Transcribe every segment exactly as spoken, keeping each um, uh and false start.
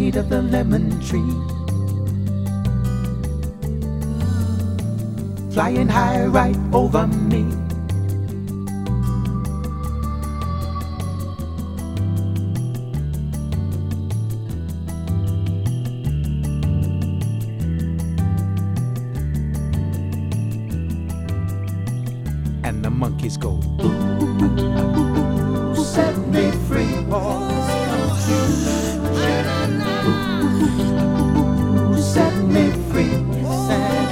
shade of the lemon tree, flying high right over me. And the monkeys go, ooh, set me free, all this country. Ooh, set me free, sad.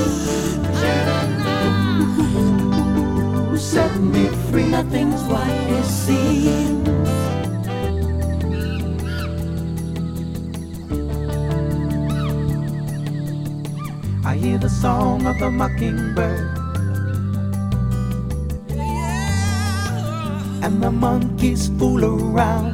Ooh, set me free, nothing's what it seems. I hear the song of the mockingbird, and the monkeys fool around.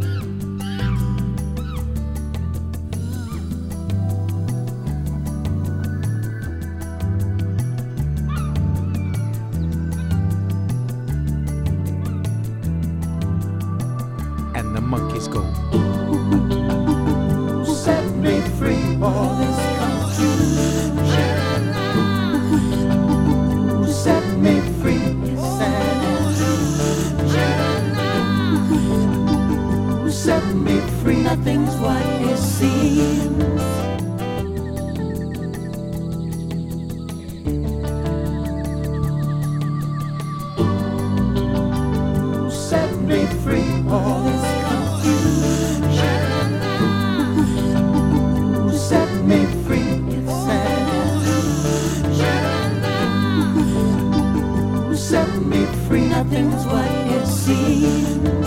And the monkeys go, ooh, set me free, all this confusion. Ooh, set me free, sad. Set me free, nothing's what it seems. Ooh, set me free, all this confusion. Ooh, set me free, it's sad. Ooh, set me free, nothing's what it seems.